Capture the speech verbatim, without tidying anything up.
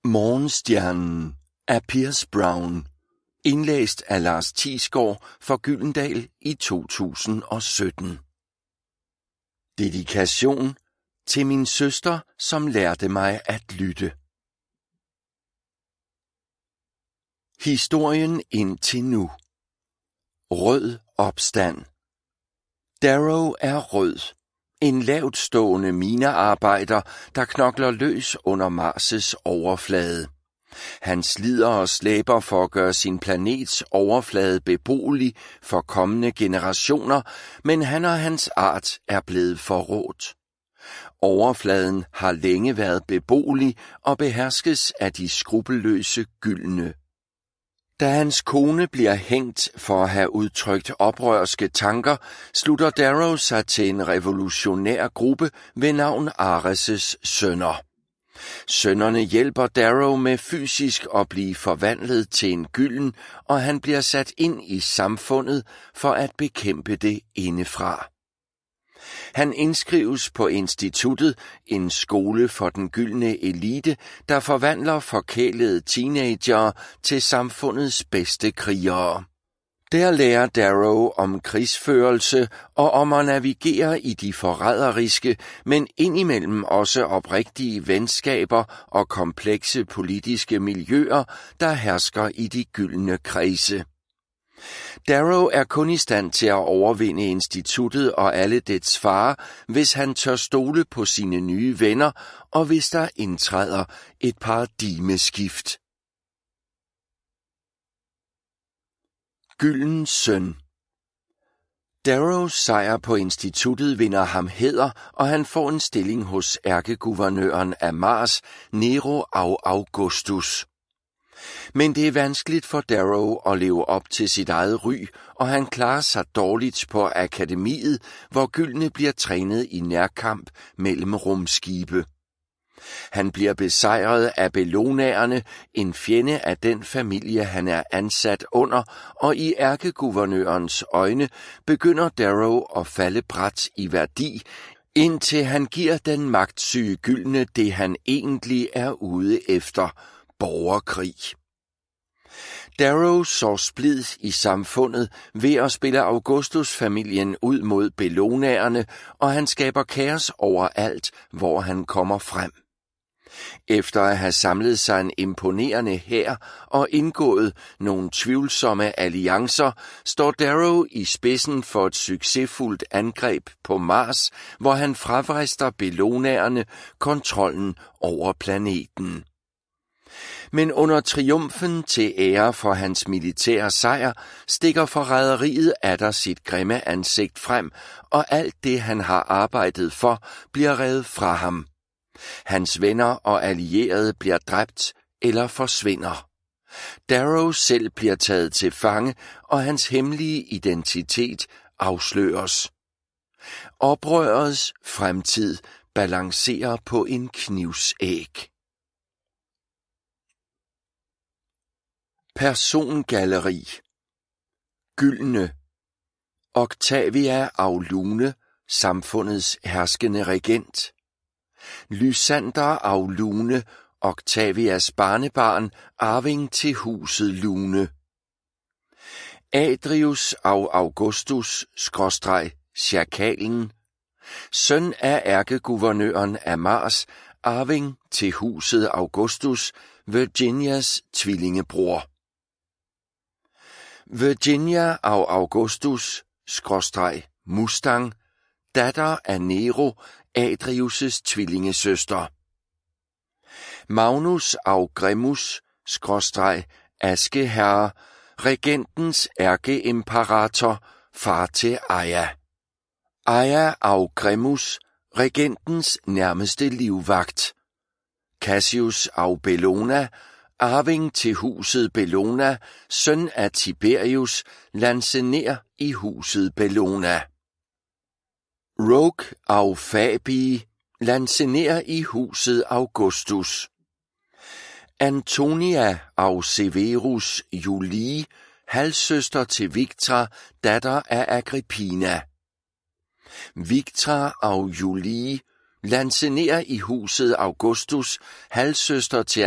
Morgenstjernen af Pierce Brown. Indlæst af Lars Thiesgaard for Gyldendal i to tusind og sytten. Dedikation til min søster, som lærte mig at lytte. Historien indtil nu. Rød opstand. Darrow er rød. En lavtstående minearbejder, der knokler løs under Mars' overflade. Han slider og slæber for at gøre sin planets overflade beboelig for kommende generationer, men han og hans art er blevet forrådt. Overfladen har længe været beboelig og beherskes af de skrupelløse gyldne. Da hans kone bliver hængt for at have udtrykt oprørske tanker, slutter Darrow sig til en revolutionær gruppe ved navn Ares' sønner. Sønnerne hjælper Darrow med fysisk at blive forvandlet til en gylden, og han bliver sat ind i samfundet for at bekæmpe det indefra. Han indskrives på instituttet, en skole for den gyldne elite, der forvandler forkælede teenagere til samfundets bedste krigere. Der lærer Darrow om krigsførelse og om at navigere i de forræderiske, men indimellem også oprigtige venskaber og komplekse politiske miljøer, der hersker i de gyldne kredse. Darrow er kun i stand til at overvinde instituttet og alle dets farer, hvis han tør stole på sine nye venner, og hvis der indtræder et paradigmeskift. Gyldens søn. Darrows sejr på instituttet vinder ham hæder, og han får en stilling hos ærkeguvernøren af Mars, Nero Au Augustus. Men det er vanskeligt for Darrow at leve op til sit eget ry, og han klarer sig dårligt på akademiet, hvor gyldne bliver trænet i nærkamp mellem rumskibe. Han bliver besejret af Bellonaerne, en fjende af den familie, han er ansat under, og i ærkeguvernørens øjne begynder Darrow at falde brat i værdi, indtil han giver den magtsyge gyldne det, han egentlig er ude efter: borgerkrig. Darrow sår splid i samfundet ved at spille Augustus-familien ud mod Bellonaerne, og han skaber kaos overalt, hvor han kommer frem. Efter at have samlet sig en imponerende hær og indgået nogle tvivlsomme alliancer, står Darrow i spidsen for et succesfuldt angreb på Mars, hvor han fravrister Bellonaerne kontrollen over planeten. Men under triumfen til ære for hans militære sejr, stikker forræderiet atter sit grimme ansigt frem, og alt det, han har arbejdet for, bliver revet fra ham. Hans venner og allierede bliver dræbt eller forsvinder. Darrow selv bliver taget til fange, og hans hemmelige identitet afsløres. Oprørets fremtid balancerer på en knivsæg. Persongalleri. Gyldne. Octavia Aulune, samfundets herskende regent. Lysander Aulune, Octavias barnebarn, arving til huset Lune. Adrius Au Augustus skråstreg Sjakalen, søn af ærkeguvernøren af Mars, arving til huset Augustus, Virginias tvillingebror. Virginia Au Augustus skråstreg Mustang, datter af Nero, Adrius' tvillingesøster. Magnus Augremus skråstreg Askeherre, regentens ærkeimperator, far til Aja. Aja Augremus, regentens nærmeste livvagt. Cassius Au Bellona, arving til huset Bellona, søn af Tiberius, lancener i huset Bellona. Roque Au Fabii, lancener i huset Augustus. Antonia Au Severus Julii, halvsøster til Victra, datter af Agrippina. Victra Au Julii, lancener i huset Augustus, halvsøster til